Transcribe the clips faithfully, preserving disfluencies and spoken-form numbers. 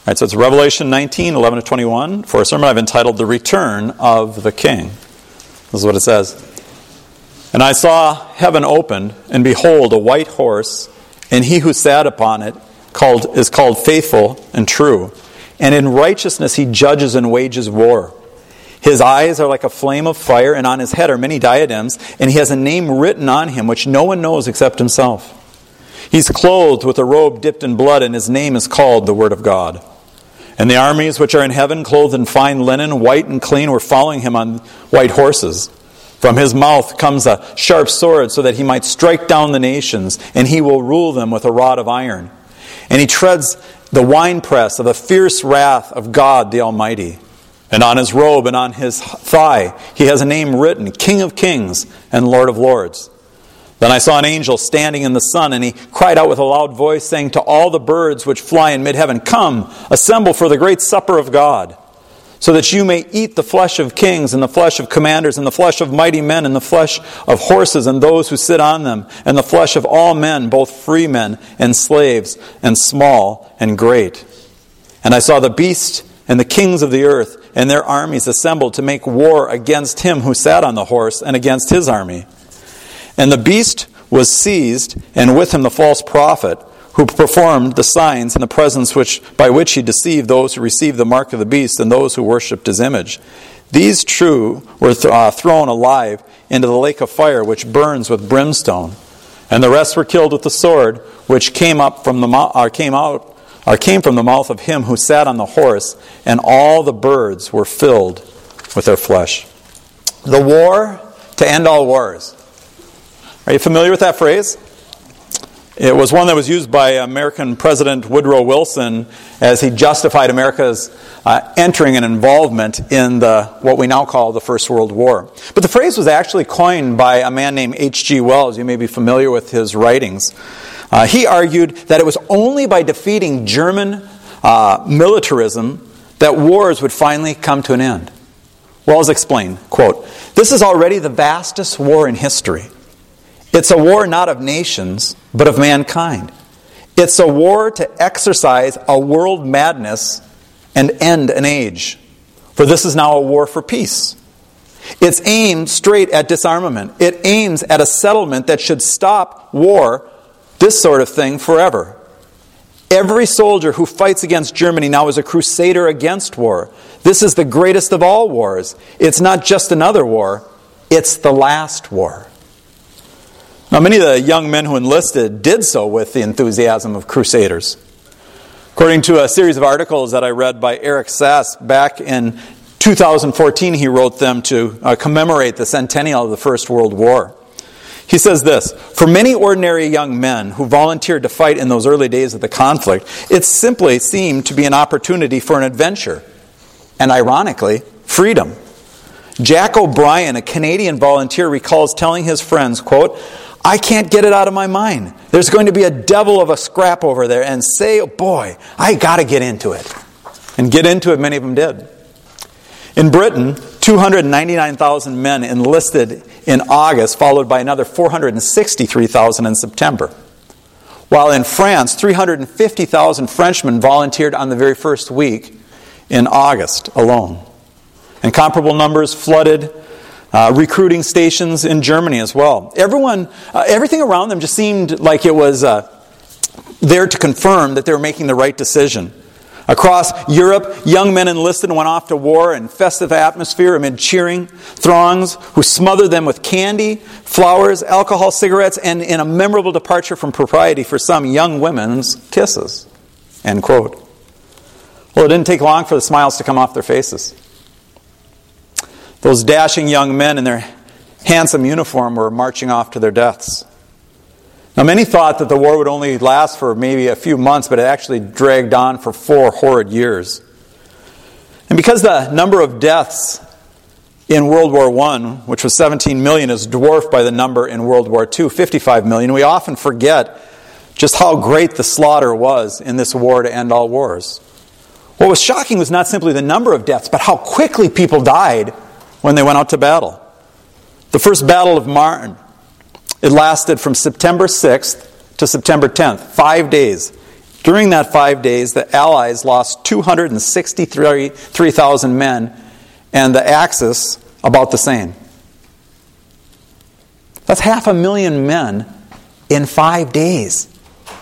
right, so it's Revelation nineteen, eleven to twenty-one. For a sermon I've entitled The Return of the King. This is what it says. And I saw heaven opened, and behold, a white horse, and he who sat upon it called is called Faithful and True. And in righteousness he judges and wages war. His eyes are like a flame of fire, and on his head are many diadems, and he has a name written on him which no one knows except himself. He's clothed with a robe dipped in blood, and his name is called the Word of God. And the armies which are in heaven, clothed in fine linen, white and clean, were following him on white horses. From his mouth comes a sharp sword, so that he might strike down the nations, and he will rule them with a rod of iron. And he treads the winepress of the fierce wrath of God the Almighty. And on his robe and on his thigh he has a name written, King of Kings and Lord of Lords. Then I saw an angel standing in the sun, and he cried out with a loud voice, saying to all the birds which fly in mid-heaven, Come, assemble for the great supper of God, so that you may eat the flesh of kings, and the flesh of commanders, and the flesh of mighty men, and the flesh of horses and those who sit on them, and the flesh of all men, both free men and slaves, and small and great. And I saw the beast and the kings of the earth and their armies assembled to make war against him who sat on the horse and against his army. And the beast was seized, and with him the false prophet, who performed the signs in the presence which by which he deceived those who received the mark of the beast and those who worshipped his image. These two were th- uh, thrown alive into the lake of fire, which burns with brimstone. And the rest were killed with the sword, which came up from the mo- or came out or came from the mouth of him who sat on the horse, and all the birds were filled with their flesh. The war to end all wars. Are you familiar with that phrase? It was one that was used by American President Woodrow Wilson as he justified America's uh, entering and involvement in the what we now call the First World War. But the phrase was actually coined by a man named H G Wells. You may be familiar with his writings. Uh, he argued that it was only by defeating German uh, militarism that wars would finally come to an end. Wells explained, quote, "This is already the vastest war in history. It's a war not of nations, but of mankind. It's a war to exercise a world madness and end an age. For this is now a war for peace. It's aimed straight at disarmament. It aims at a settlement that should stop war, this sort of thing, forever. Every soldier who fights against Germany now is a crusader against war. This is the greatest of all wars. It's not just another war, it's the last war." Now, many of the young men who enlisted did so with the enthusiasm of crusaders. According to a series of articles that I read by Eric Sass back in two thousand fourteen, he wrote them to uh, commemorate the centennial of the First World War. He says this, "For many ordinary young men who volunteered to fight in those early days of the conflict, it simply seemed to be an opportunity for an adventure, and ironically, freedom. Jack O'Brien, a Canadian volunteer, recalls telling his friends, quote, I can't get it out of my mind. There's going to be a devil of a scrap over there, and say, oh boy, I got to get into it. And get into it, many of them did. In Britain, two hundred ninety-nine thousand men enlisted in August, followed by another four hundred sixty-three thousand in September. While in France, three hundred fifty thousand Frenchmen volunteered on the very first week in August alone. And comparable numbers flooded Uh, recruiting stations in Germany as well. Everyone, uh, everything around them just seemed like it was uh, there to confirm that they were making the right decision. Across Europe, young men enlisted and went off to war in festive atmosphere amid cheering throngs who smothered them with candy, flowers, alcohol, cigarettes, and in a memorable departure from propriety for some, young women's kisses. End quote. Well, it didn't take long for the smiles to come off their faces. Those dashing young men in their handsome uniform were marching off to their deaths. Now, many thought that the war would only last for maybe a few months, but it actually dragged on for four horrid years. And because the number of deaths in World War One, which was seventeen million, is dwarfed by the number in World War Two, fifty-five million, we often forget just how great the slaughter was in this war to end all wars. What was shocking was not simply the number of deaths, but how quickly people died when they went out to battle. The first Battle of Marne, it lasted from September sixth to September tenth, five days. During that five days, the Allies lost two hundred sixty-three thousand men, and the Axis about the same. That's half a million men in five days.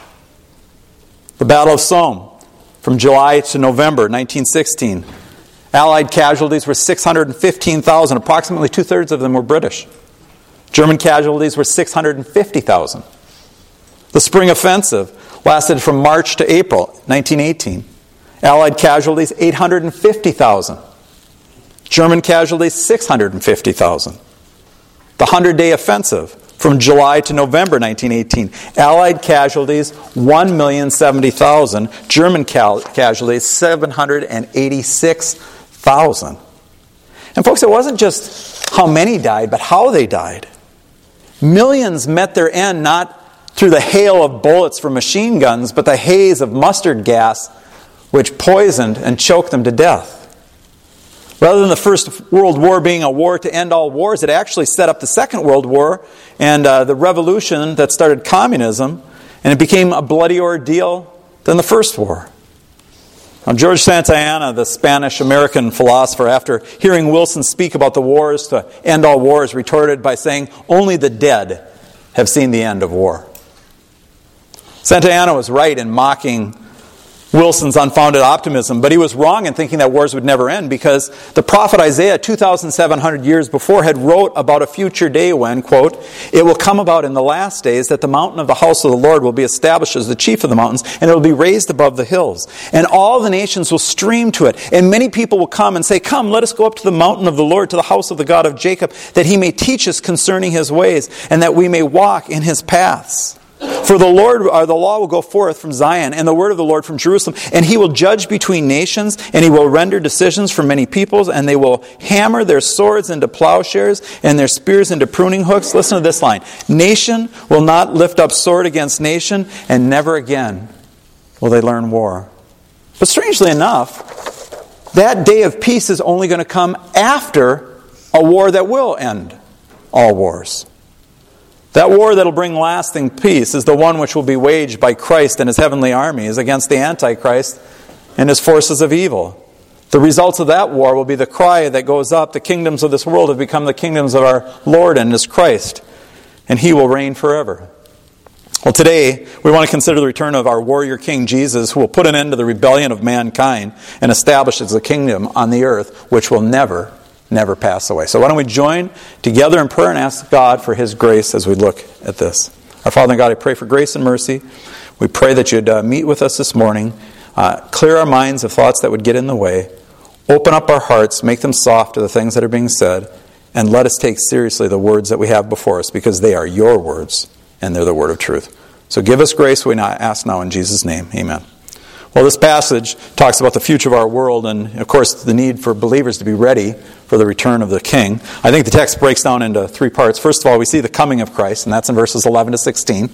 The Battle of Somme, from July to November nineteen sixteen. Allied casualties were six hundred fifteen thousand. Approximately two-thirds of them were British. German casualties were six hundred fifty thousand. The Spring Offensive lasted from March to April nineteen eighteen. Allied casualties, eight hundred fifty thousand. German casualties, six hundred fifty thousand. The Hundred-Day Offensive, from July to November nineteen eighteen. Allied casualties, one million seventy thousand. German cal- casualties, seven hundred eighty-six thousand. And folks, it wasn't just how many died, but how they died. Millions met their end not through the hail of bullets from machine guns, but the haze of mustard gas which poisoned and choked them to death. Rather than the First World War being a war to end all wars, it actually set up the Second World War and uh, the revolution that started communism, and it became a bloody ordeal than the First War. Now, George Santayana, the Spanish-American philosopher, after hearing Wilson speak about the wars to end all wars, retorted by saying, "Only the dead have seen the end of war." Santayana was right in mocking Wilson's unfounded optimism, but he was wrong in thinking that wars would never end, because the prophet Isaiah, two thousand seven hundred years before, had wrote about a future day when, quote, "It will come about in the last days that the mountain of the house of the Lord will be established as the chief of the mountains, and it will be raised above the hills. And all the nations will stream to it. And many people will come and say, 'Come, let us go up to the mountain of the Lord, to the house of the God of Jacob, that he may teach us concerning his ways, and that we may walk in his paths.' For the Lord, or the law will go forth from Zion, and the word of the Lord from Jerusalem. And he will judge between nations, and he will render decisions for many peoples, and they will hammer their swords into plowshares, and their spears into pruning hooks." Listen to this line. "Nation will not lift up sword against nation, and never again will they learn war." But strangely enough, that day of peace is only going to come after a war that will end all wars. That war that will bring lasting peace is the one which will be waged by Christ and his heavenly armies against the Antichrist and his forces of evil. The results of that war will be the cry that goes up, "The kingdoms of this world have become the kingdoms of our Lord and his Christ, and he will reign forever." Well, today we want to consider the return of our warrior king Jesus, who will put an end to the rebellion of mankind and establish a kingdom on the earth which will never never pass away. So why don't we join together in prayer and ask God for his grace as we look at this. Our Father and God, I pray for grace and mercy. We pray that you'd uh, meet with us this morning, uh, clear our minds of thoughts that would get in the way, open up our hearts, make them soft to the things that are being said, and let us take seriously the words that we have before us, because they are your words and they're the word of truth. So give us grace, we ask now in Jesus' name. Amen. Well, this passage talks about the future of our world and, of course, the need for believers to be ready for the return of the King. I think the text breaks down into three parts. First of all, we see the coming of Christ, and that's in verses eleven to sixteen.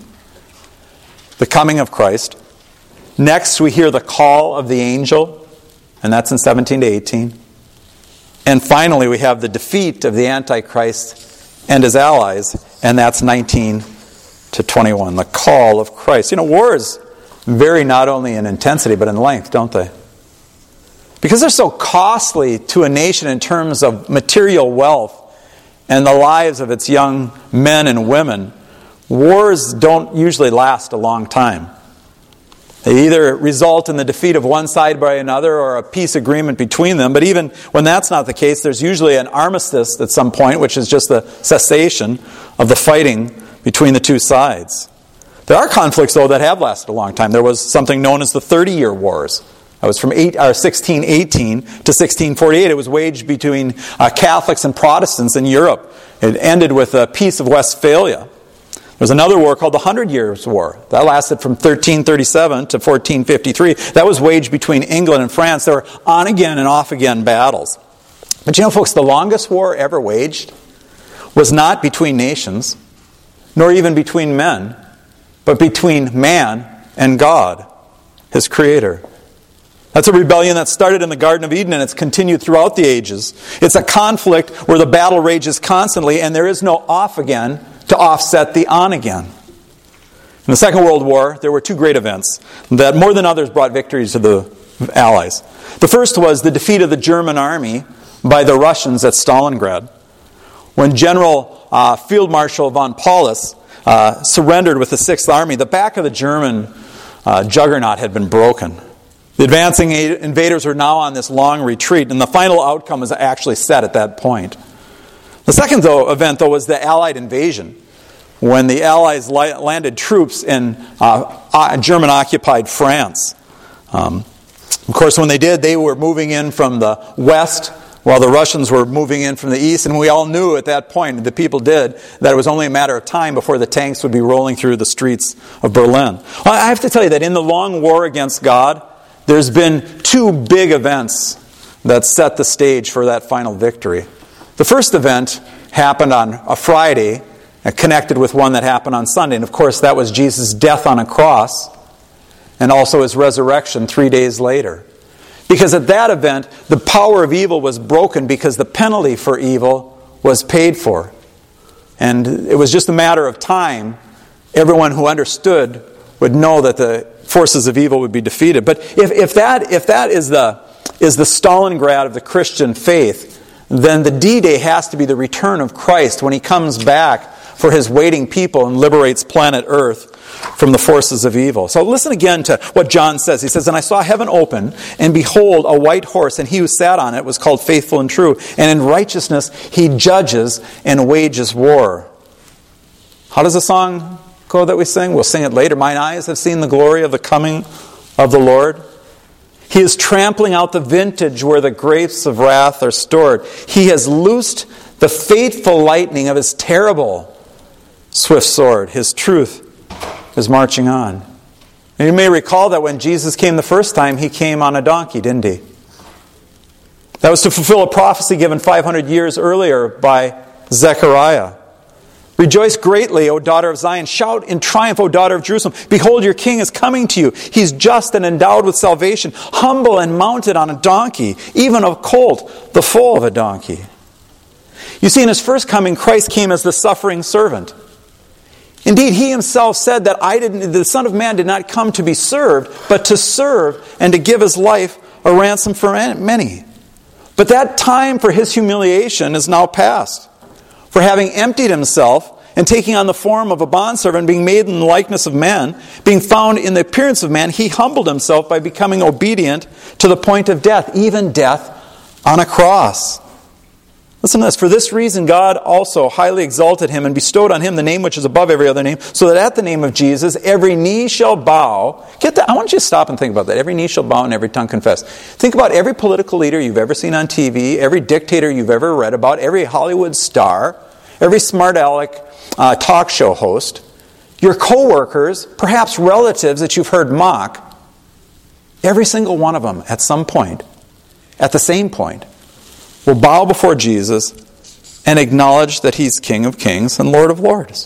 The coming of Christ. Next, we hear the call of the angel, and that's in seventeen to eighteen. And finally, we have the defeat of the Antichrist and his allies, and that's nineteen to twenty-one. The call of Christ. You know, wars vary not only in intensity, but in length, don't they? Because they're so costly to a nation in terms of material wealth and the lives of its young men and women, wars don't usually last a long time. They either result in the defeat of one side by another or a peace agreement between them. But even when that's not the case, there's usually an armistice at some point, which is just the cessation of the fighting between the two sides. There are conflicts, though, that have lasted a long time. There was something known as the Thirty-Year Wars. That was from eight, or sixteen eighteen to sixteen forty-eight. It was waged between uh, Catholics and Protestants in Europe. It ended with the Peace of Westphalia. There was another war called the Hundred Years' War. That lasted from thirteen thirty-seven to fourteen fifty-three. That was waged between England and France. There were on-again and off-again battles. But you know, folks, the longest war ever waged was not between nations, nor even between men, but between man and God, his Creator. That's a rebellion that started in the Garden of Eden and it's continued throughout the ages. It's a conflict where the battle rages constantly and there is no off again to offset the on again. In the Second World War, there were two great events that more than others brought victory to the Allies. The first was the defeat of the German army by the Russians at Stalingrad. When General uh, Field Marshal von Paulus uh, surrendered with the Sixth Army, the back of the German uh, juggernaut had been broken. The advancing invaders were now on this long retreat, and the final outcome was actually set at that point. The second though, event, though, was the Allied invasion, when the Allies li- landed troops in uh, uh, German-occupied France. Um, of course, when they did, they were moving in from the west, while the Russians were moving in from the east, and we all knew at that point, the people did, that it was only a matter of time before the tanks would be rolling through the streets of Berlin. Well, I have to tell you that in the long war against God, there's been two big events that set the stage for that final victory. The first event happened on a Friday, connected with one that happened on Sunday. And of course, that was Jesus' death on a cross and also his resurrection three days later. Because at that event, the power of evil was broken because the penalty for evil was paid for. And it was just a matter of time. Everyone who understood would know that the forces of evil would be defeated. But if, if that if that is the is the Stalingrad of the Christian faith, then the D-Day has to be the return of Christ when he comes back for his waiting people and liberates planet Earth from the forces of evil. So listen again to what John says. He says, "And I saw heaven open, and behold, a white horse, and he who sat on it was called Faithful and True. And in righteousness he judges and wages war." How does the song go that we sing? We'll sing it later. "Mine eyes have seen the glory of the coming of the Lord. He is trampling out the vintage where the grapes of wrath are stored. He has loosed the fateful lightning of his terrible swift sword. His truth is marching on." And you may recall that when Jesus came the first time, he came on a donkey, didn't he? That was to fulfill a prophecy given five hundred years earlier by Zechariah. "Rejoice greatly, O daughter of Zion. Shout in triumph, O daughter of Jerusalem. Behold, your king is coming to you. He's just and endowed with salvation, humble and mounted on a donkey, even a colt, the foal of a donkey." You see, in his first coming, Christ came as the suffering servant. Indeed, he himself said that I didn't, the Son of Man did not come to be served, but to serve and to give his life a ransom for many. But that time for his humiliation is now past. For having emptied himself and taking on the form of a bondservant, being made in the likeness of man, being found in the appearance of man, he humbled himself by becoming obedient to the point of death, even death on a cross. Listen to this. "For this reason God also highly exalted him and bestowed on him the name which is above every other name, so that at the name of Jesus every knee shall bow." Get that? I want you to stop and think about that. Every knee shall bow and every tongue confess. Think about every political leader you've ever seen on T V, every dictator you've ever read about, every Hollywood star, every smart aleck uh, talk show host, your co-workers, perhaps relatives that you've heard mock. Every single one of them at some point, at the same point, will bow before Jesus and acknowledge that he's King of Kings and Lord of Lords.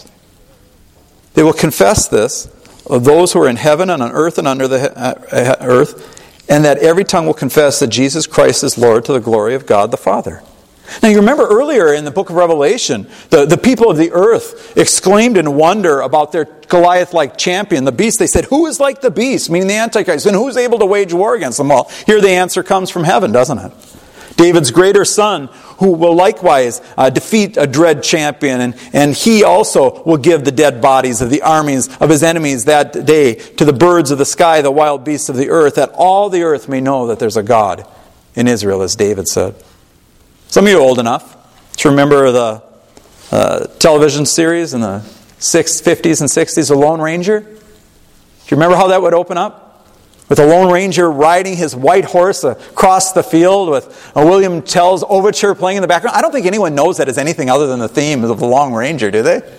They will confess this of those who are in heaven and on earth and under the uh, earth, and that every tongue will confess that Jesus Christ is Lord to the glory of God the Father. Now you remember earlier in the book of Revelation, the, the people of the earth exclaimed in wonder about their Goliath-like champion, the beast. They said, "Who is like the beast?" Meaning the Antichrist. "And who is able to wage war against them all?" Here the answer comes from heaven, doesn't it? David's greater son, who will likewise uh, defeat a dread champion, and, and he also will give the dead bodies of the armies of his enemies that day to the birds of the sky, the wild beasts of the earth, that all the earth may know that there's a God in Israel, as David said. Some of you are old enough to remember the uh, television series in the fifties and sixties, The Lone Ranger. Do you remember how that would open up? With a Lone Ranger riding his white horse across the field with a William Tell's overture playing in the background. I don't think anyone knows that as anything other than the theme of the Lone Ranger, do they?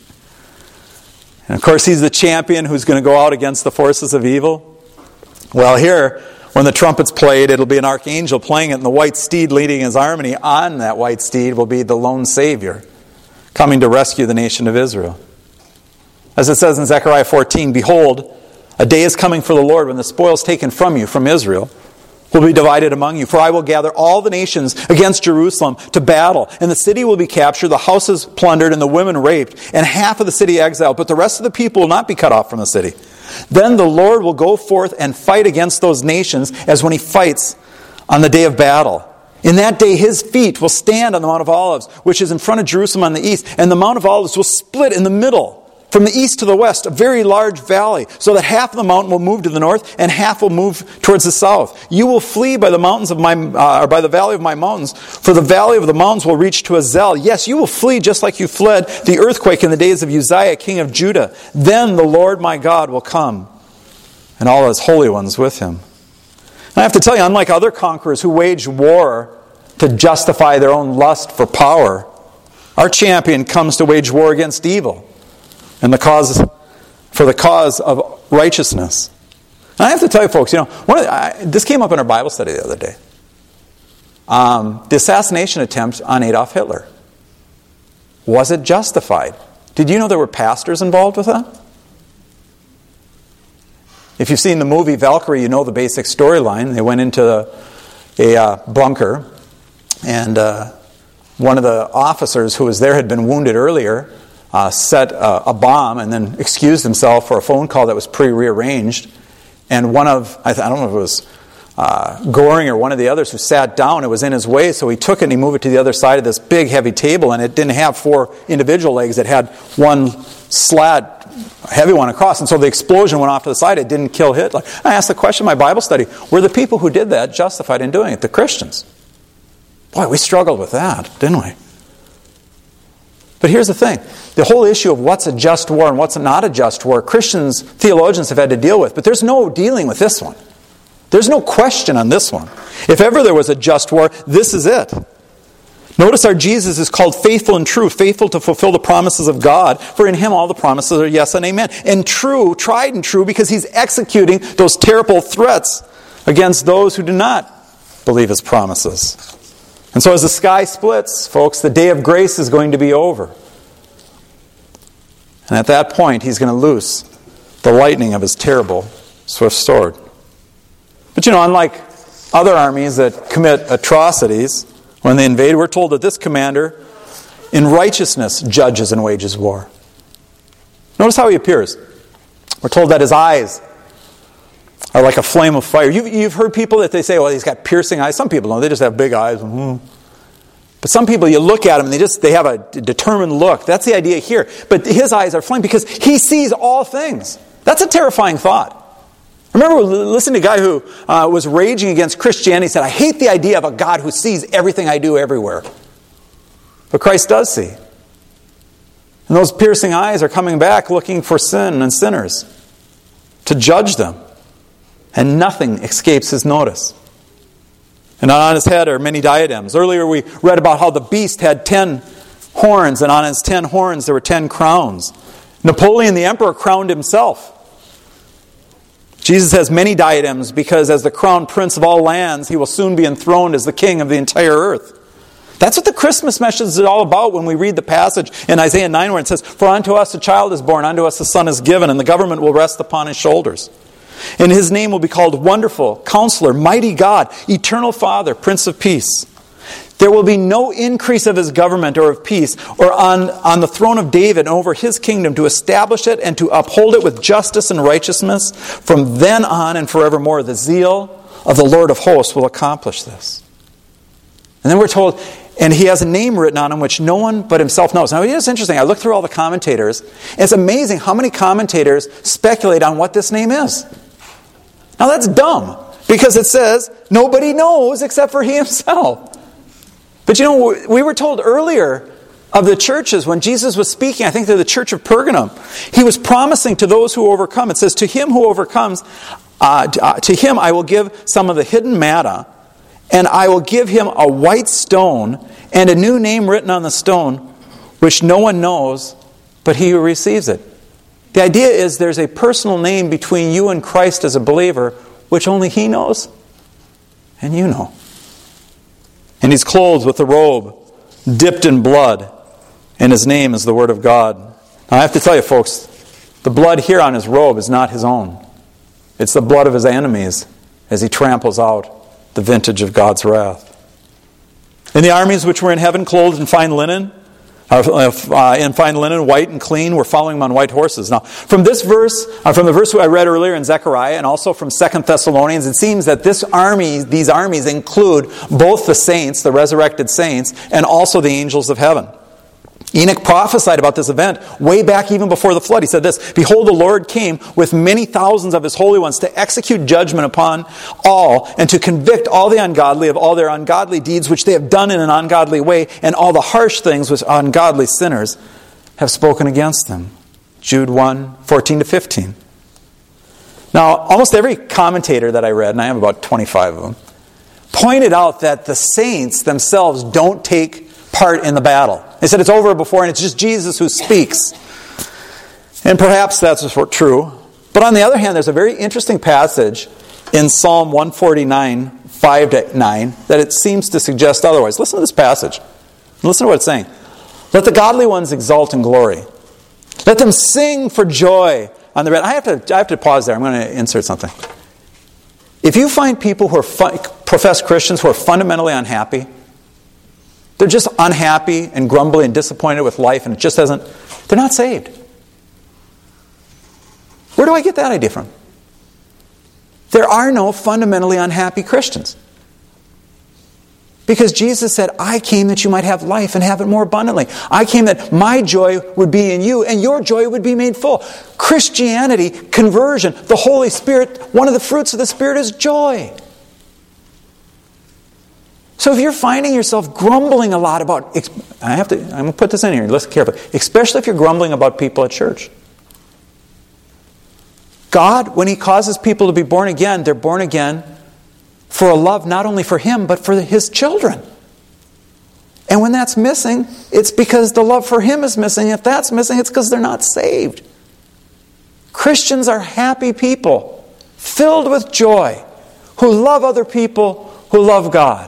And of course, he's the champion who's going to go out against the forces of evil. Well, here, when the trumpet's played, it'll be an archangel playing it, and the white steed leading his army. On that white steed will be the lone Savior coming to rescue the nation of Israel. As it says in Zechariah fourteen, "Behold, a day is coming for the Lord when the spoil is taken from you, from Israel, will be divided among you. For I will gather all the nations against Jerusalem to battle, and the city will be captured, the houses plundered, and the women raped, and half of the city exiled, but the rest of the people will not be cut off from the city. Then the Lord will go forth and fight against those nations as when he fights on the day of battle. In that day his feet will stand on the Mount of Olives, which is in front of Jerusalem on the east, and the Mount of Olives will split in the middle, from the east to the west, a very large valley, so that half of the mountain will move to the north and half will move towards the south. You will flee by the mountains of my, uh, or by the valley of my mountains, for the valley of the mountains will reach to Azel. Yes, you will flee just like you fled the earthquake in the days of Uzziah, king of Judah. Then the Lord my God will come, and all his holy ones with him. And I have to tell you, unlike other conquerors who waged war to justify their own lust for power, our champion comes to wage war against evil and the cause for the cause of righteousness. And I have to tell you, folks, you know, one of the, I, this came up in our Bible study the other day. Um, the assassination attempt on Adolf Hitler. Was it justified? Did you know there were pastors involved with that? If you've seen the movie Valkyrie, you know the basic storyline. They went into a, a uh, bunker, and uh, one of the officers who was there had been wounded earlier. Uh, set a, a bomb and then excused himself for a phone call that was pre-rearranged. And one of, I, th- I don't know if it was uh, Goring or one of the others who sat down, it was in his way, so he took it and he moved it to the other side of this big heavy table, and it didn't have four individual legs, it had one slat, a heavy one across, and so the explosion went off to the side, it didn't kill Hitler. I asked the question in my Bible study, were the people who did that justified in doing it? The Christians. Boy, we struggled with that, didn't we? But here's the thing. The whole issue of what's a just war and what's not a just war, Christians, theologians have had to deal with. But there's no dealing with this one. There's no question on this one. If ever there was a just war, this is it. Notice our Jesus is called faithful and true, faithful to fulfill the promises of God, for in him all the promises are yes and amen. And true, tried and true, because he's executing those terrible threats against those who do not believe his promises. And so as the sky splits, folks, the day of grace is going to be over. And at that point, he's going to loose the lightning of his terrible swift sword. But you know, unlike other armies that commit atrocities, when they invade, we're told that this commander, in righteousness, judges and wages war. Notice how he appears. We're told that his eyes are like a flame of fire. You've, you've heard people that they say, well, he's got piercing eyes. Some people don't. They just have big eyes. Mm-hmm. But some people, you look at them and they just they have a determined look. That's the idea here. But his eyes are flame because he sees all things. That's a terrifying thought. I remember listening to a guy who uh, was raging against Christianity. He said, I hate the idea of a God who sees everything I do everywhere. But Christ does see. And those piercing eyes are coming back looking for sin and sinners to judge them. And nothing escapes his notice. And on his head are many diadems. Earlier we read about how the beast had ten horns, and on his ten horns there were ten crowns. Napoleon the emperor crowned himself. Jesus has many diadems because as the crown prince of all lands, he will soon be enthroned as the king of the entire earth. That's what the Christmas message is all about when we read the passage in Isaiah nine where it says, For unto us a child is born, unto us a son is given, and the government will rest upon his shoulders. And his name will be called Wonderful, Counselor, Mighty God, Eternal Father, Prince of Peace. There will be no increase of his government or of peace or on, on the throne of David and over his kingdom to establish it and to uphold it with justice and righteousness from then on and forevermore. The zeal of the Lord of hosts will accomplish this. And then we're told, and he has a name written on him which no one but himself knows. Now, it's interesting. I looked through all the commentators. And it's amazing how many commentators speculate on what this name is. Now that's dumb, because it says nobody knows except for he himself. But you know, we were told earlier of the churches when Jesus was speaking, I think to the church of Pergamum, he was promising to those who overcome. It says, to him who overcomes, uh, to him I will give some of the hidden manna, and I will give him a white stone and a new name written on the stone, which no one knows but he who receives it. The idea is there's a personal name between you and Christ as a believer, which only he knows and you know. And he's clothed with a robe dipped in blood, and his name is the Word of God. Now I have to tell you, folks, the blood here on his robe is not his own. It's the blood of his enemies as he tramples out the vintage of God's wrath. And the armies which were in heaven, clothed in fine linen, uh, in fine linen, white and clean, were following them on white horses. Now, from this verse, uh, from the verse I read earlier in Zechariah, and also from Second Thessalonians, it seems that this army, these armies include both the saints, the resurrected saints, and also the angels of heaven. Enoch prophesied about this event way back even before the flood. He said this, "Behold, the Lord came with many thousands of his holy ones to execute judgment upon all and to convict all the ungodly of all their ungodly deeds which they have done in an ungodly way and all the harsh things which ungodly sinners have spoken against them." Jude one, fourteen to fifteen. Now, almost every commentator that I read, and I have about twenty-five of them, pointed out that the saints themselves don't take part in the battle. They said it's over before and it's just Jesus who speaks. And perhaps that's true. But on the other hand, there's a very interesting passage in Psalm one forty-nine, five to nine, that it seems to suggest otherwise. Listen to this passage. Listen to what it's saying. "Let the godly ones exult in glory. Let them sing for joy on the bed." I have to, I have to pause there. I'm going to insert something. If you find people who are fun, professed Christians who are fundamentally unhappy, they're just unhappy and grumbly and disappointed with life, and it just hasn't, they're not saved. Where do I get that idea from? There are no fundamentally unhappy Christians. Because Jesus said, "I came that you might have life and have it more abundantly. I came that my joy would be in you and your joy would be made full." Christianity, conversion, the Holy Spirit, one of the fruits of the Spirit is joy. So if you're finding yourself grumbling a lot about, I have to, I'm going to put this in here, listen carefully, especially if you're grumbling about people at church. God, when He causes people to be born again, they're born again for a love not only for Him, but for His children. And when that's missing, it's because the love for Him is missing. If that's missing, it's because they're not saved. Christians are happy people, filled with joy, who love other people, who love God.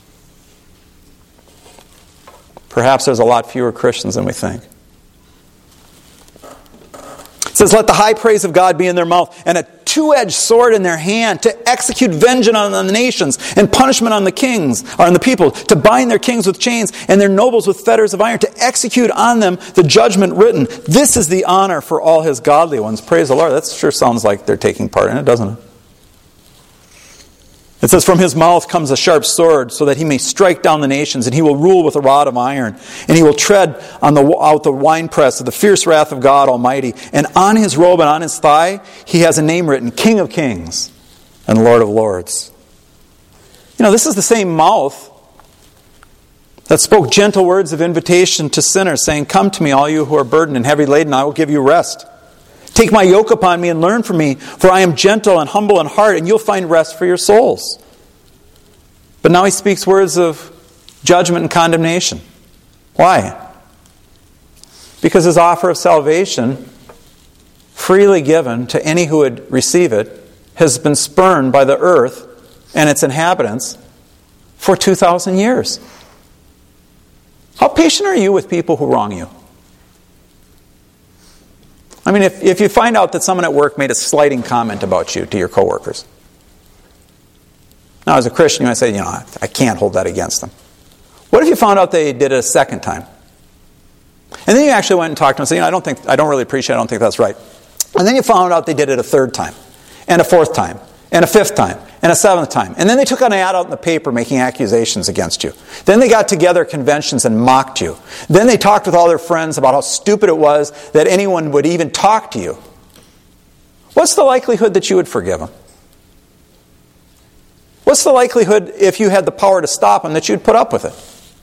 Perhaps there's a lot fewer Christians than we think. It says, "Let the high praise of God be in their mouth and a two-edged sword in their hand to execute vengeance on the nations and punishment on the kings, or on the people, to bind their kings with chains and their nobles with fetters of iron, to execute on them the judgment written. This is the honor for all His godly ones." Praise the Lord. That sure sounds like they're taking part in it, doesn't it? It says, "From His mouth comes a sharp sword, so that He may strike down the nations, and He will rule with a rod of iron. And He will tread on the, out the winepress of the fierce wrath of God Almighty. And on His robe and on His thigh, He has a name written, King of Kings and Lord of Lords." You know, this is the same mouth that spoke gentle words of invitation to sinners, saying, "Come to me, all you who are burdened and heavy laden, I will give you rest. Take my yoke upon me and learn from me, for I am gentle and humble in heart, and you'll find rest for your souls." But now He speaks words of judgment and condemnation. Why? Because His offer of salvation, freely given to any who would receive it, has been spurned by the earth and its inhabitants for two thousand years. How patient are you with people who wrong you? I mean, if, if you find out that someone at work made a slighting comment about you to your coworkers. Now, as a Christian, you might say, you know, I, I can't hold that against them. What if you found out they did it a second time? And then you actually went and talked to them and said, you know, I don't think, I don't really appreciate it, I don't think that's right. And then you found out they did it a third time, and a fourth time, and a fifth time, and a seventh time. And then they took an ad out in the paper making accusations against you. Then they got together at conventions and mocked you. Then they talked with all their friends about how stupid it was that anyone would even talk to you. What's the likelihood that you would forgive them? What's the likelihood, if you had the power to stop them, that you'd put up with it?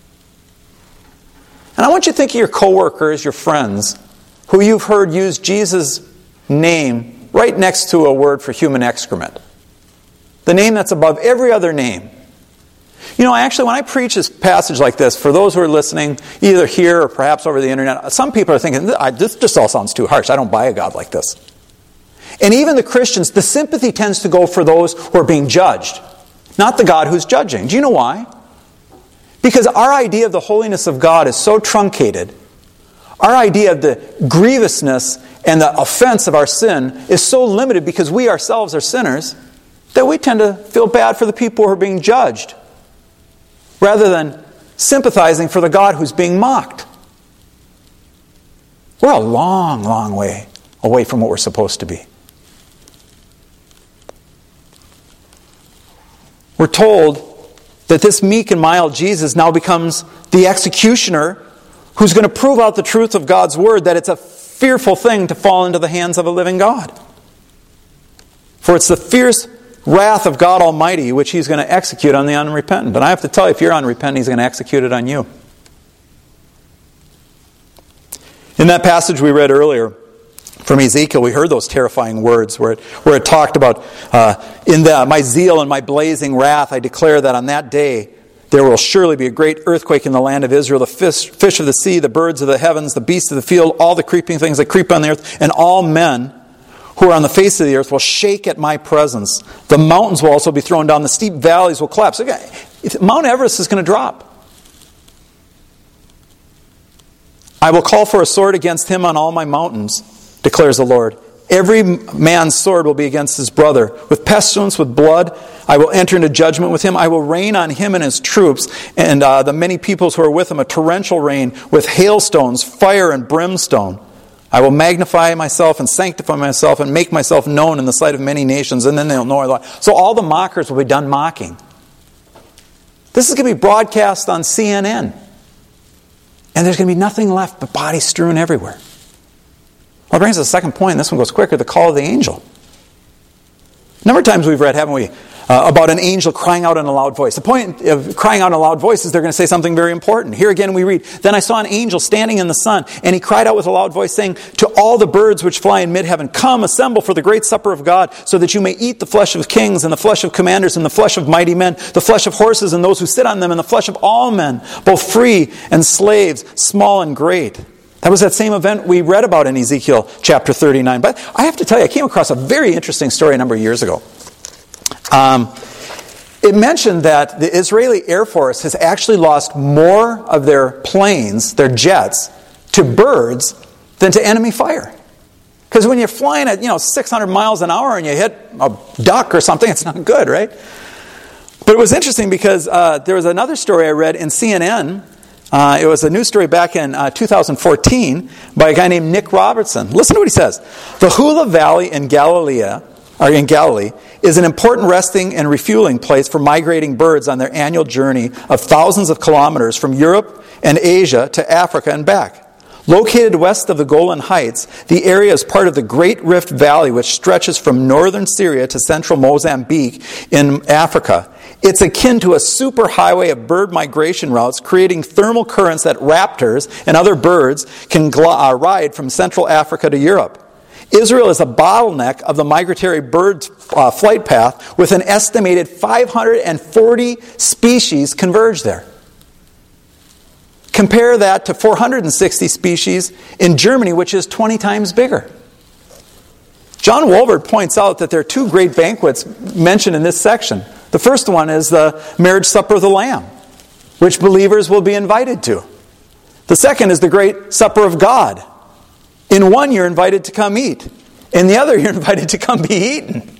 And I want you to think of your coworkers, your friends, who you've heard use Jesus' name right next to a word for human excrement. The name that's above every other name. You know, actually, when I preach this passage like this, for those who are listening, either here or perhaps over the internet, some people are thinking, this just all sounds too harsh. I don't buy a God like this. And even the Christians, the sympathy tends to go for those who are being judged, not the God who's judging. Do you know why? Because our idea of the holiness of God is so truncated. Our idea of the grievousness and the offense of our sin is so limited because we ourselves are sinners, that we tend to feel bad for the people who are being judged, rather than sympathizing for the God who's being mocked. We're a long, long way away from what we're supposed to be. We're told that this meek and mild Jesus now becomes the executioner who's going to prove out the truth of God's word, that it's a fearful thing to fall into the hands of a living God. For it's the fierce wrath of God Almighty which He's going to execute on the unrepentant. And I have to tell you, if you're unrepentant, He's going to execute it on you. In that passage we read earlier from Ezekiel, we heard those terrifying words where it, where it talked about, uh, in the, my zeal and my blazing wrath, I declare that on that day there will surely be a great earthquake in the land of Israel. The fish, fish of the sea, the birds of the heavens, the beasts of the field, all the creeping things that creep on the earth, and all men who are on the face of the earth will shake at my presence. The mountains will also be thrown down. The steep valleys will collapse. Mount Everest is going to drop. I will call for a sword against him on all my mountains, declares the Lord. Every man's sword will be against his brother. With pestilence, with blood, I will enter into judgment with him. I will rain on him and his troops and uh, the many peoples who are with him, a torrential rain with hailstones, fire, and brimstone. I will magnify myself and sanctify myself and make myself known in the sight of many nations, and then they'll know I lie. So all the mockers will be done mocking. This is going to be broadcast on C N N. And there's going to be nothing left but bodies strewn everywhere. Well, it brings us to the second point, and this one goes quicker, the call of the angel. A number of times we've read, haven't we, uh, about an angel crying out in a loud voice. The point of crying out in a loud voice is they're going to say something very important. Here again we read, Then I saw an angel standing in the sun, and he cried out with a loud voice, saying, To all the birds which fly in mid-heaven, come, assemble for the great supper of God, so that you may eat the flesh of kings, and the flesh of commanders, and the flesh of mighty men, the flesh of horses and those who sit on them, and the flesh of all men, both free and slaves, small and great. That was that same event we read about in Ezekiel chapter thirty-nine. But I have to tell you, I came across a very interesting story a number of years ago. Um, it mentioned that the Israeli Air Force has actually lost more of their planes, their jets, to birds than to enemy fire. Because when you're flying at, you know, six hundred miles an hour and you hit a duck or something, it's not good, right? But it was interesting because uh, there was another story I read in C N N. Uh, it was a news story back in uh, two thousand fourteen by a guy named Nick Robertson. Listen to what he says. The Hula Valley in Galilee, or in Galilee is an important resting and refueling place for migrating birds on their annual journey of thousands of kilometers from Europe and Asia to Africa and back. Located west of the Golan Heights, the area is part of the Great Rift Valley, which stretches from northern Syria to central Mozambique in Africa. It's akin to a superhighway of bird migration routes, creating thermal currents that raptors and other birds can gl- uh, ride from Central Africa to Europe. Israel is a bottleneck of the migratory bird uh, flight path, with an estimated five hundred forty species converge there. Compare that to four hundred sixty species in Germany, which is twenty times bigger. John Wolbert points out that there are two great banquets mentioned in this section. The first one is the marriage supper of the Lamb, which believers will be invited to. The second is the great supper of God. In one, you're invited to come eat. In the other, you're invited to come be eaten.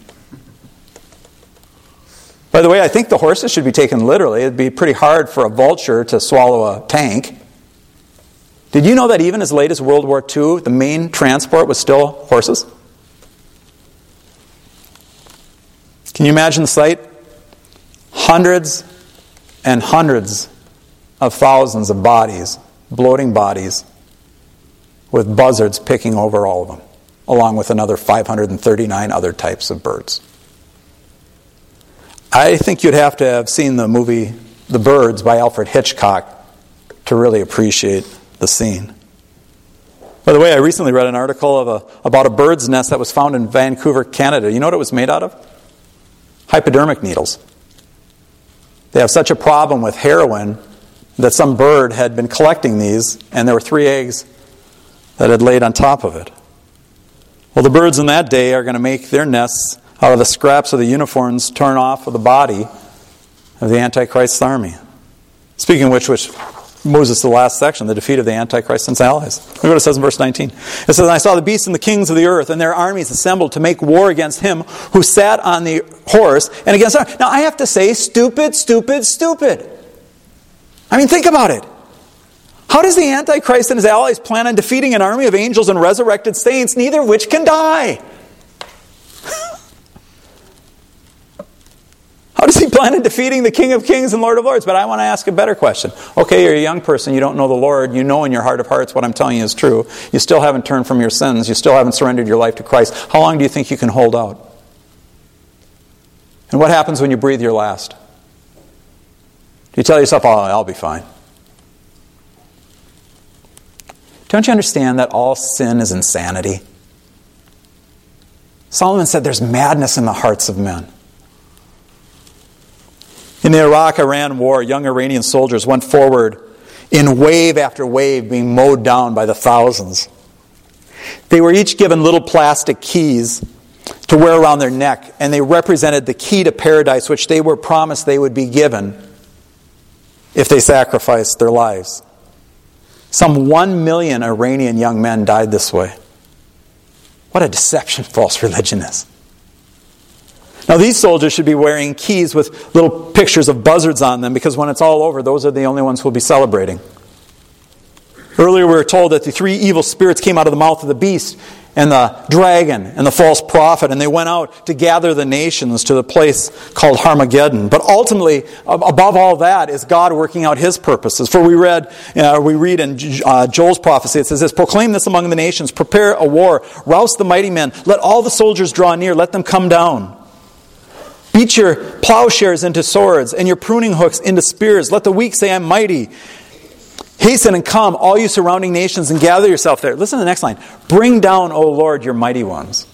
By the way, I think the horses should be taken literally. It'd be pretty hard for a vulture to swallow a tank. Did you know that even as late as World War Two, the main transport was still horses? Can you imagine the sight? Hundreds and hundreds of thousands of bodies, bloating bodies, with buzzards picking over all of them, along with another five hundred thirty-nine other types of birds. I think you'd have to have seen the movie The Birds by Alfred Hitchcock to really appreciate the scene. By the way, I recently read an article of a, about a bird's nest that was found in Vancouver, Canada. You know what it was made out of? Hypodermic needles. They have such a problem with heroin that some bird had been collecting these, and there were three eggs that had laid on top of it. Well, the birds in that day are going to make their nests out of the scraps of the uniforms torn off of the body of the Antichrist's army. Speaking of which, which moves us to the last section, the defeat of the Antichrist and his allies. Look what it says in verse nineteen. It says, "And I saw the beasts and the kings of the earth and their armies assembled to make war against him who sat on the horse and against our..." Now I have to say, stupid, stupid, stupid. I mean, think about it. How does the Antichrist and his allies plan on defeating an army of angels and resurrected saints, neither of which can die? How does he plan on defeating the King of Kings and Lord of Lords? But I want to ask a better question. Okay, you're a young person. You don't know the Lord. You know in your heart of hearts what I'm telling you is true. You still haven't turned from your sins. You still haven't surrendered your life to Christ. How long do you think you can hold out? And what happens when you breathe your last? Do you tell yourself, "Oh, I'll be fine"? Don't you understand that all sin is insanity? Solomon said there's madness in the hearts of men. In the Iraq-Iran war, young Iranian soldiers went forward in wave after wave, being mowed down by the thousands. They were each given little plastic keys to wear around their neck, and they represented the key to paradise, which they were promised they would be given if they sacrificed their lives. Some one million Iranian young men died this way. What a deception false religion is. Now these soldiers should be wearing keys with little pictures of buzzards on them, because when it's all over, those are the only ones who will be celebrating. Earlier we were told that the three evil spirits came out of the mouth of the beast and the dragon and the false prophet, and they went out to gather the nations to the place called Armageddon. But ultimately, above all that, is God working out His purposes. For we read, uh, we read in uh, Joel's prophecy, it says this: "Proclaim this among the nations, prepare a war, rouse the mighty men, let all the soldiers draw near, let them come down. Beat your plowshares into swords and your pruning hooks into spears. Let the weak say, I'm mighty. Hasten and come, all you surrounding nations, and gather yourself there." Listen to the next line. "Bring down, O Lord, your mighty ones.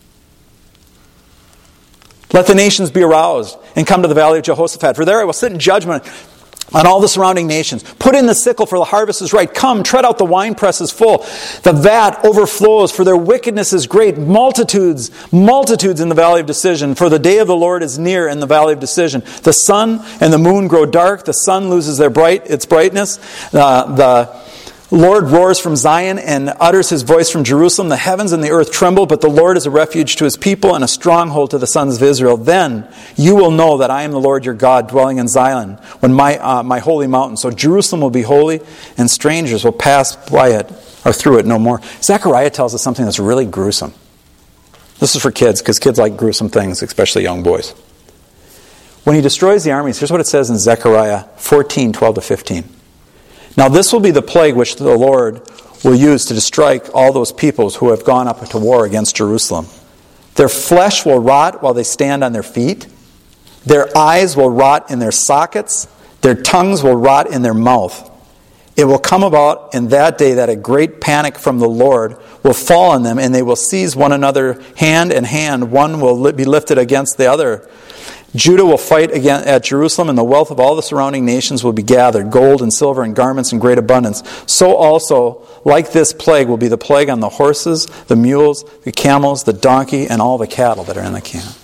Let the nations be aroused and come to the valley of Jehoshaphat. For there I will sit in judgment on all the surrounding nations. Put in the sickle, for the harvest is ripe. Come, tread out, the winepress is full. The vat overflows, for their wickedness is great. Multitudes, multitudes in the valley of decision. For the day of the Lord is near in the valley of decision. The sun and the moon grow dark. The sun loses their bright its brightness. Uh, the Lord roars from Zion and utters His voice from Jerusalem. The heavens and the earth tremble, but the Lord is a refuge to His people and a stronghold to the sons of Israel. Then you will know that I am the Lord your God, dwelling in Zion, when my uh, my holy mountain. So Jerusalem will be holy, and strangers will pass by it or through it no more." Zechariah tells us something that's really gruesome. This is for kids, because kids like gruesome things, especially young boys. When He destroys the armies, here's what it says in Zechariah fourteen, twelve to fifteen. "Now this will be the plague which the Lord will use to strike all those peoples who have gone up to war against Jerusalem. Their flesh will rot while they stand on their feet. Their eyes will rot in their sockets. Their tongues will rot in their mouth. It will come about in that day that a great panic from the Lord will fall on them, and they will seize one another hand in hand. One will be lifted against the other. Judah will fight again at Jerusalem, and the wealth of all the surrounding nations will be gathered, gold and silver and garments in great abundance. So also, like this plague, will be the plague on the horses, the mules, the camels, the donkey, and all the cattle that are in the camp."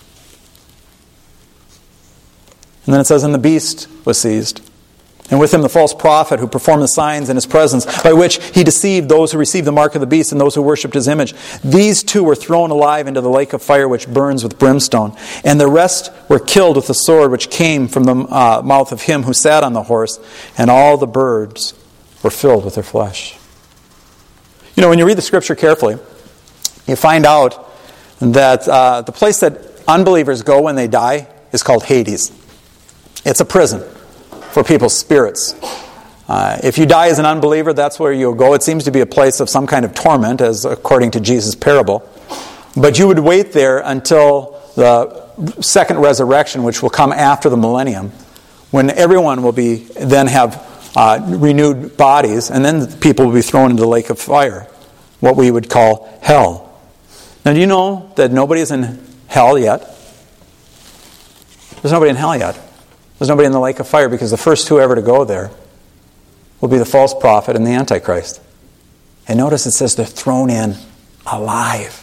And then it says, "And the beast was seized, and with him the false prophet who performed the signs in his presence, by which he deceived those who received the mark of the beast and those who worshipped his image. These two were thrown alive into the lake of fire which burns with brimstone. And the rest were killed with the sword which came from the uh, mouth of him who sat on the horse, and all the birds were filled with their flesh." You know, when you read the Scripture carefully, you find out that uh, the place that unbelievers go when they die is called Hades. It's a prison for people's spirits. Uh, if you die as an unbeliever, that's where you'll go. It seems to be a place of some kind of torment, as according to Jesus' parable. But you would wait there until the second resurrection, which will come after the millennium, when everyone will be then have uh, renewed bodies, and then people will be thrown into the lake of fire, what we would call hell. Now, do you know that nobody is in hell yet? There's nobody in hell yet. There's nobody in the lake of fire, because the first two ever to go there will be the false prophet and the Antichrist. And notice it says they're thrown in alive.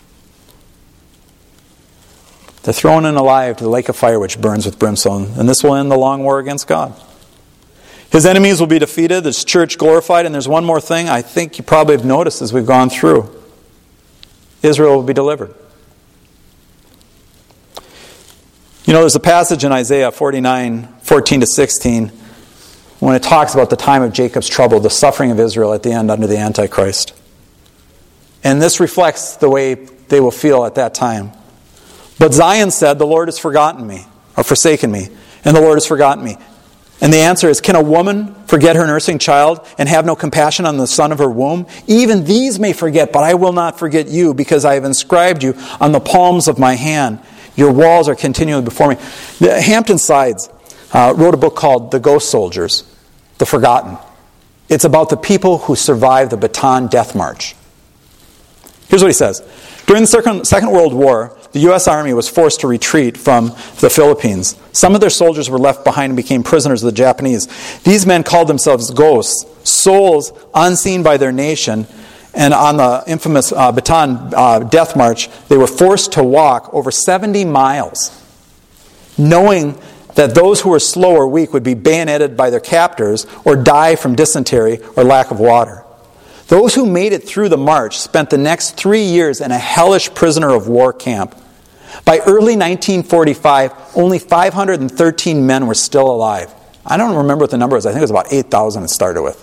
They're thrown in alive to the lake of fire which burns with brimstone. And this will end the long war against God. His enemies will be defeated, his church glorified, and there's one more thing I think you probably have noticed as we've gone through. Israel will be delivered. You know, there's a passage in Isaiah forty-nine, fourteen to sixteen, when it talks about the time of Jacob's trouble, the suffering of Israel at the end under the Antichrist. And this reflects the way they will feel at that time. But Zion said, the Lord has forgotten me, or forsaken me, and the Lord has forgotten me. And the answer is, can a woman forget her nursing child and have no compassion on the son of her womb? Even these may forget, but I will not forget you, because I have inscribed you on the palms of my hand. Your walls are continually before me. The Hampton Sides uh, wrote a book called The Ghost Soldiers, The Forgotten. It's about the people who survived the Bataan Death March. Here's what he says. During the Second World War, the U S Army was forced to retreat from the Philippines. Some of their soldiers were left behind and became prisoners of the Japanese. These men called themselves ghosts, souls unseen by their nation. And on the infamous uh, Bataan uh, Death March, they were forced to walk over seventy miles, knowing that those who were slow or weak would be bayoneted by their captors or die from dysentery or lack of water. Those who made it through the march spent the next three years in a hellish prisoner of war camp. By early nineteen forty-five, only five hundred thirteen men were still alive. I don't remember what the number was. I think it was about eight thousand it started with.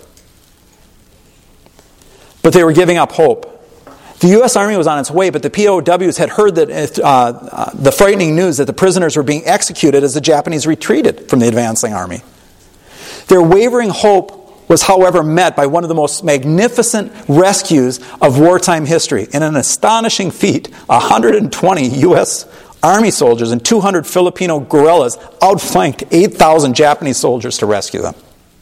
But they were giving up hope. The U S Army was on its way, but the P O Ws had heard that uh, uh, the frightening news that the prisoners were being executed as the Japanese retreated from the advancing army. Their wavering hope was, however, met by one of the most magnificent rescues of wartime history. In an astonishing feat, one hundred twenty U S Army soldiers and two hundred Filipino guerrillas outflanked eight thousand Japanese soldiers to rescue them.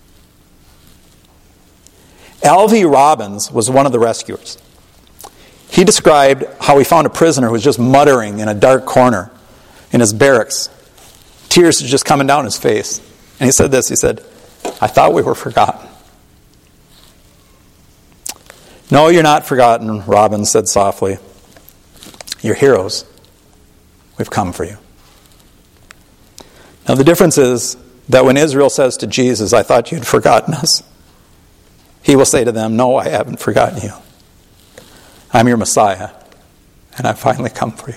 L V Robbins was one of the rescuers. He described how he found a prisoner who was just muttering in a dark corner in his barracks. Tears were just coming down his face. And he said this, he said, I thought we were forgotten. No, you're not forgotten, Robbins said softly. You're heroes. We've come for you. Now the difference is that when Israel says to Jesus, I thought you'd forgotten us, he will say to them, no, I haven't forgotten you. I'm your Messiah, and I've finally come for you.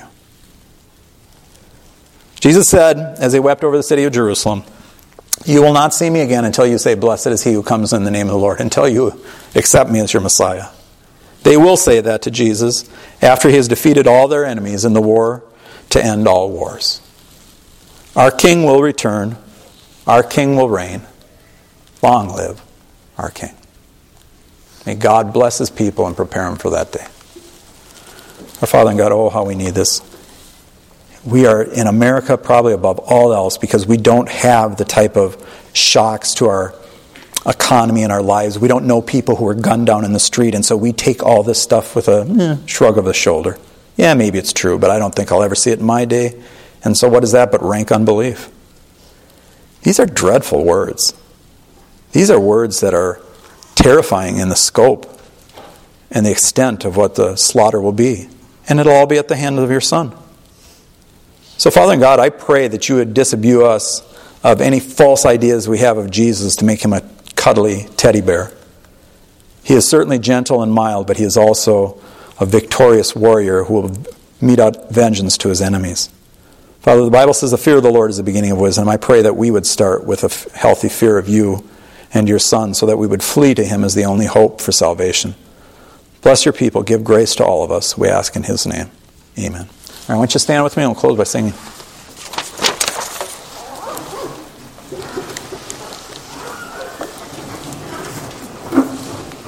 Jesus said, as he wept over the city of Jerusalem, you will not see me again until you say, blessed is he who comes in the name of the Lord, until you accept me as your Messiah. They will say that to Jesus after he has defeated all their enemies in the war to end all wars. Our King will return. Our King will reign. Long live our King. May God bless his people and prepare them for that day. Our Father and God, oh, how we need this. We are in America probably above all else because we don't have the type of shocks to our economy and our lives. We don't know people who are gunned down in the street, and so we take all this stuff with a eh, shrug of the shoulder. Yeah, maybe it's true, but I don't think I'll ever see it in my day. And so what is that but rank unbelief? These are dreadful words. These are words that are terrifying in the scope and the extent of what the slaughter will be. And it'll all be at the hand of your Son. So, Father and God, I pray that you would disabuse us of any false ideas we have of Jesus to make him a cuddly teddy bear. He is certainly gentle and mild, but he is also a victorious warrior who will mete out vengeance to his enemies. Father, the Bible says the fear of the Lord is the beginning of wisdom. I pray that we would start with a healthy fear of you and your Son so that we would flee to him as the only hope for salvation. Bless your people. Give grace to all of us. We ask in his name. Amen. All right, why don't you stand with me and we'll close by singing.